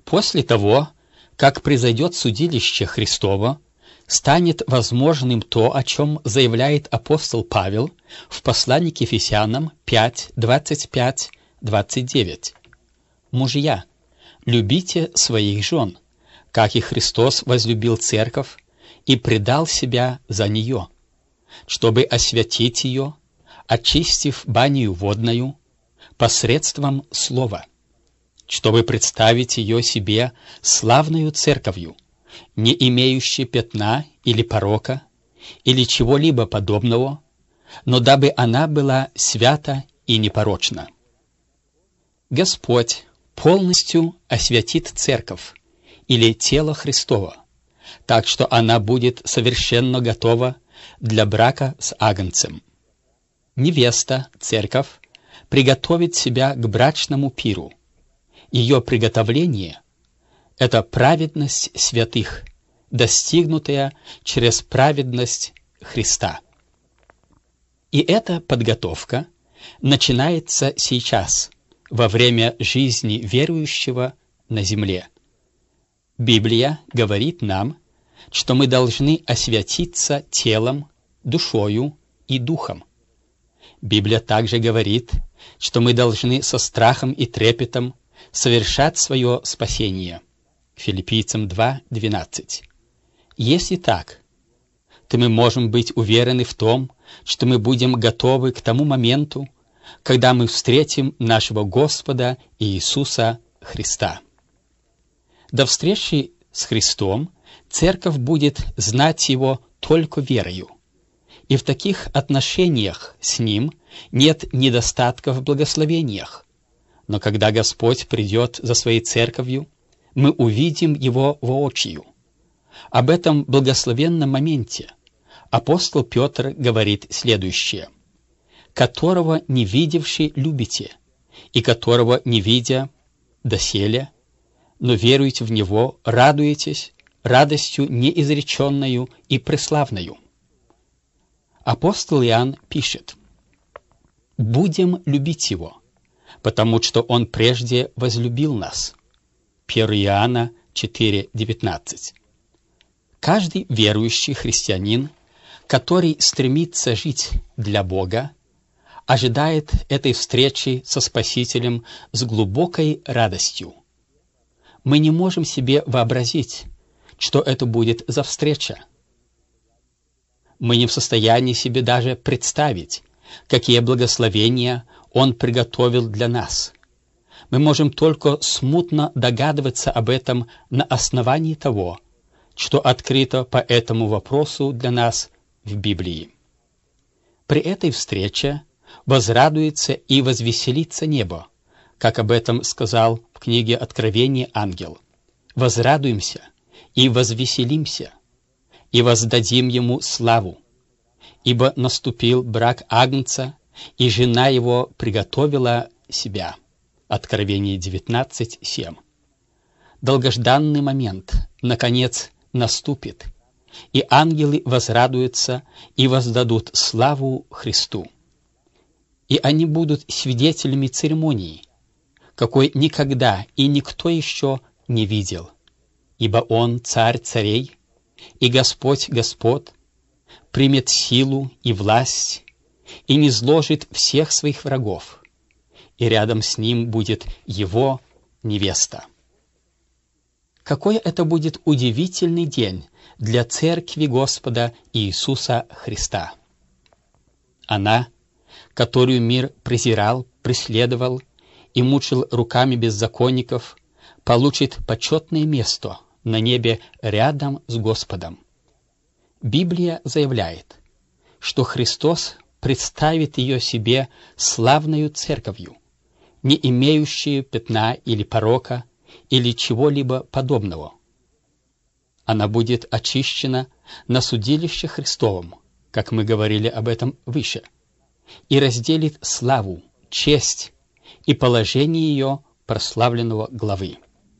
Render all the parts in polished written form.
После того, как произойдет судилище Христово, станет возможным то, о чем заявляет апостол Павел в послании к Ефесянам 5, 25, 29. «Мужья, любите своих жен, как и Христос возлюбил церковь и предал себя за нее, чтобы освятить ее, очистив банию водною посредством слова, чтобы представить ее себе славною церковью, не имеющей пятна или порока, или чего-либо подобного, но дабы она была свята и непорочна». Господь полностью освятит церковь, или тело Христово, так что она будет совершенно готова для брака с Агнцем. Невеста, церковь, приготовит себя к брачному пиру. Ее приготовление — это праведность святых, достигнутая через праведность Христа. И эта подготовка начинается сейчас, во время жизни верующего на земле. Библия говорит нам, что мы должны освятиться телом, душою и духом. Библия также говорит, что мы должны со страхом и трепетом совершать свое спасение. Филиппийцам 2:12. Если так, то мы можем быть уверены в том, что мы будем готовы к тому моменту, когда мы встретим нашего Господа Иисуса Христа. До встречи с Христом церковь будет знать Его только верою, и в таких отношениях с Ним нет недостатков в благословениях. Но когда Господь придет за Своей церковью, мы увидим Его воочию. Об этом благословенном моменте апостол Петр говорит следующее: «Которого не видевши любите, и которого не видя доселе, но веруете в Него, радуетесь радостью неизреченною и преславною». Апостол Иоанн пишет: «Будем любить Его, потому что Он прежде возлюбил нас». 1 Иоанна 4:19. Каждый верующий христианин, который стремится жить для Бога, ожидает этой встречи со Спасителем с глубокой радостью. Мы не можем себе вообразить, что это будет за встреча. Мы не в состоянии себе даже представить, какие благословения Он приготовил для нас. Мы можем только смутно догадываться об этом на основании того, что открыто по этому вопросу для нас в Библии. При этой встрече возрадуется и возвеселится небо, как об этом сказал в книге Откровения ангел. «Возрадуемся и возвеселимся, и воздадим Ему славу, ибо наступил брак Агнца, и жена Его приготовила себя». Откровение 19:7. Долгожданный момент, наконец, наступит, и ангелы возрадуются и воздадут славу Христу. И они будут свидетелями церемонии, какой никогда и никто еще не видел, ибо Он, Царь царей и Господь господ, примет силу и власть и низложит всех своих врагов, и рядом с Ним будет Его невеста. Какой это будет удивительный день для Церкви Господа Иисуса Христа! Она, которую мир презирал, преследовал и мучил руками беззаконников, получит почетное место на небе рядом с Господом. Библия заявляет, что Христос представит ее себе славною церковью, не имеющую пятна или порока, или чего-либо подобного. Она будет очищена на судилище Христовом, как мы говорили об этом выше, и разделит славу, честь и положение ее прославленного главы.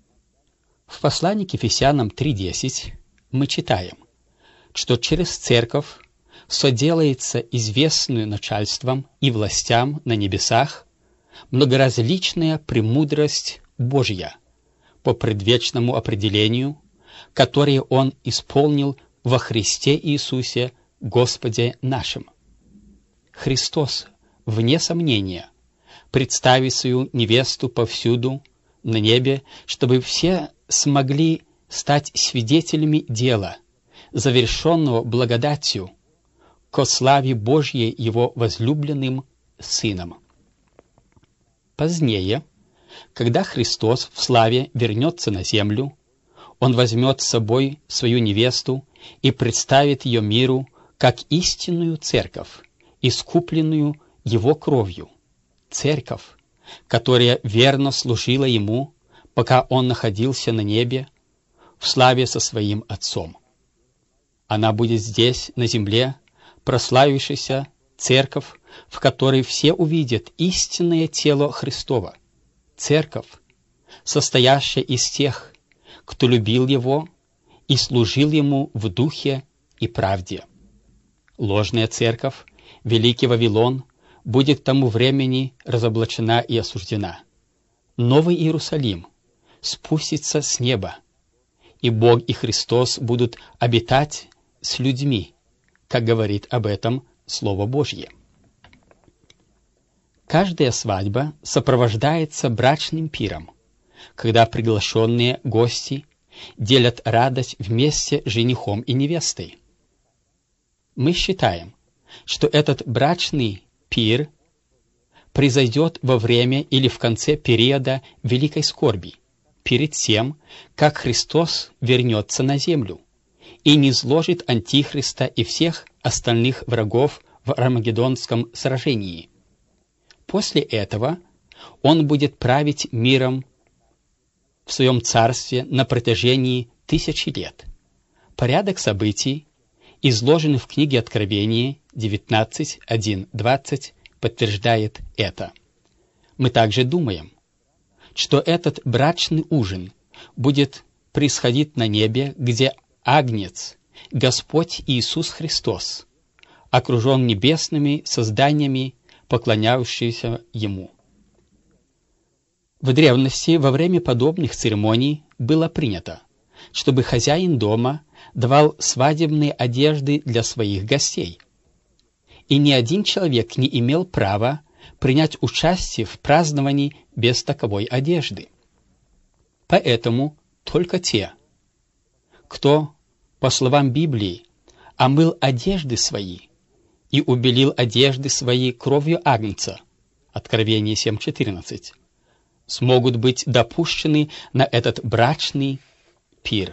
В послании к Ефесянам 3:10 мы читаем, что через церковь соделается известную начальством и властям на небесах многоразличная премудрость Божья по предвечному определению, которые Он исполнил во Христе Иисусе, Господе нашим. Христос, вне сомнения, представит свою невесту повсюду на небе, чтобы все смогли стать свидетелями дела, завершенного благодатью, ко славе Божьей Его возлюбленным Сыном. Позднее, когда Христос в славе вернется на землю, Он возьмет с собой свою невесту и представит ее миру как истинную церковь, искупленную Его кровью, церковь, которая верно служила Ему, пока Он находился на небе, в славе со Своим Отцом. Она будет здесь, на земле, прославившаяся церковь, в которой все увидят истинное тело Христово, церковь, состоящая из тех, кто любил Его и служил Ему в духе и правде. Ложная церковь, Великий Вавилон, будет к тому времени разоблачена и осуждена. Новый Иерусалим спустится с неба, и Бог и Христос будут обитать с людьми, как говорит об этом Слово Божье. Каждая свадьба сопровождается брачным пиром, когда приглашенные гости делят радость вместе с женихом и невестой. Мы считаем, что этот брачный пир произойдет во время или в конце периода великой скорби, перед тем, как Христос вернется на землю и низложит Антихриста и всех остальных врагов в Армагеддонском сражении. После этого Он будет править миром в Своем царстве на протяжении 1000 лет. Порядок событий, изложенный в книге Откровения 19:1-20, подтверждает это. Мы также думаем, что этот брачный ужин будет происходить на небе, где Агнец, Господь Иисус Христос, окружен небесными созданиями, поклоняющимися Ему. В древности во время подобных церемоний было принято, чтобы хозяин дома давал свадебные одежды для своих гостей, и ни один человек не имел права принять участие в праздновании без таковой одежды. Поэтому только те, кто, по словам Библии, омыл одежды свои и убелил одежды свои кровью Агнца, Откровение 7:14, смогут быть допущены на этот брачный пир.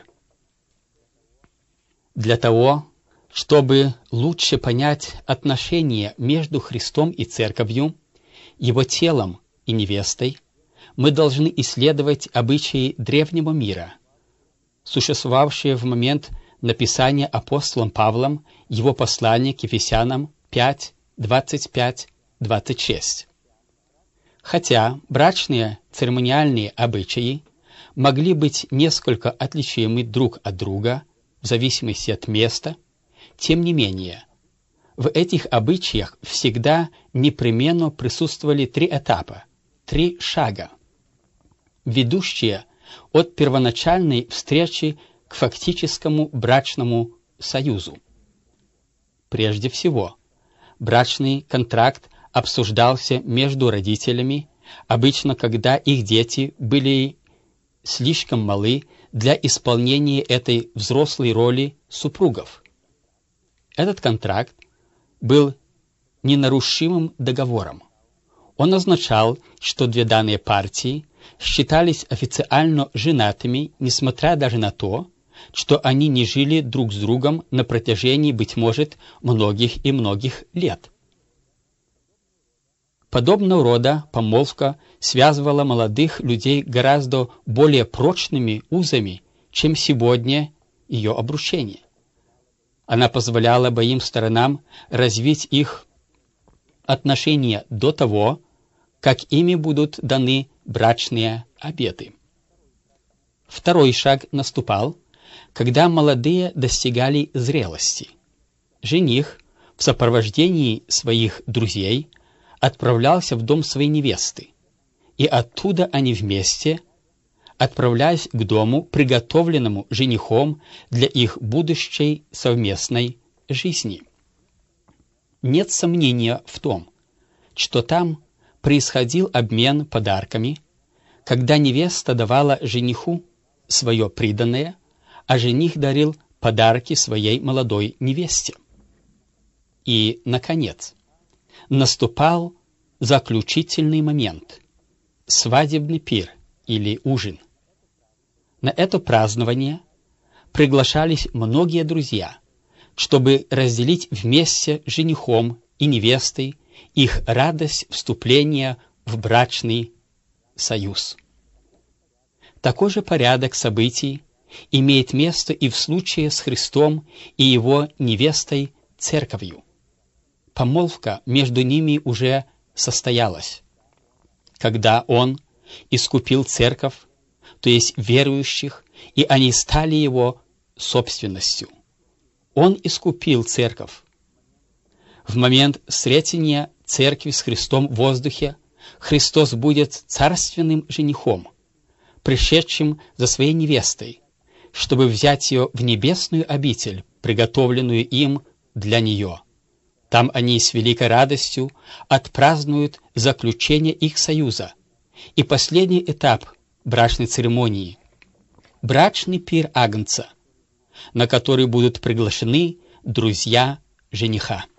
Для того, чтобы лучше понять отношения между Христом и Церковью, Его телом и невестой, мы должны исследовать обычаи древнего мира, существовавшие в момент написания апостолом Павлом его послания к Ефесянам 5:25-26. Хотя брачные церемониальные обычаи могли быть несколько отличимы друг от друга в зависимости от места, тем не менее, в этих обычаях всегда непременно присутствовали 3 этапа, 3 шага, ведущие от первоначальной встречи к фактическому брачному союзу. Прежде всего, брачный контракт обсуждался между родителями, обычно когда их дети были слишком малы для исполнения этой взрослой роли супругов. Этот контракт был ненарушимым договором. Он означал, что 2 данные партии считались официально женатыми, несмотря даже на то, что они не жили друг с другом на протяжении, быть может, многих и многих лет. Подобного рода помолвка связывала молодых людей гораздо более прочными узами, чем сегодня ее обручение. Она позволяла обеим сторонам развить их отношения до того, как ими будут даны брачные обеты. Второй шаг наступал, когда молодые достигали зрелости. Жених в сопровождении своих друзей отправлялся в дом своей невесты, и оттуда они вместе отправляясь к дому, приготовленному женихом для их будущей совместной жизни. Нет сомнения в том, что там происходил обмен подарками, когда невеста давала жениху свое приданое, а жених дарил подарки своей молодой невесте. И, наконец, наступал заключительный момент – свадебный пир или ужин. На это празднование приглашались многие друзья, чтобы разделить вместе с женихом и невестой их радость вступления в брачный союз. Такой же порядок событий имеет место и в случае с Христом и Его невестой Церковью. Помолвка между ними уже состоялась. Когда Он искупил Церковь, то есть верующих, и они стали Его собственностью. Он искупил Церковь. В момент встретения Церкви с Христом в воздухе Христос будет царственным женихом, пришедшим за своей невестой, чтобы взять ее в небесную обитель, приготовленную им для нее. Там они с великой радостью отпразднуют заключение их союза и последний этап брачной церемонии – брачный пир Агнца, на который будут приглашены друзья жениха.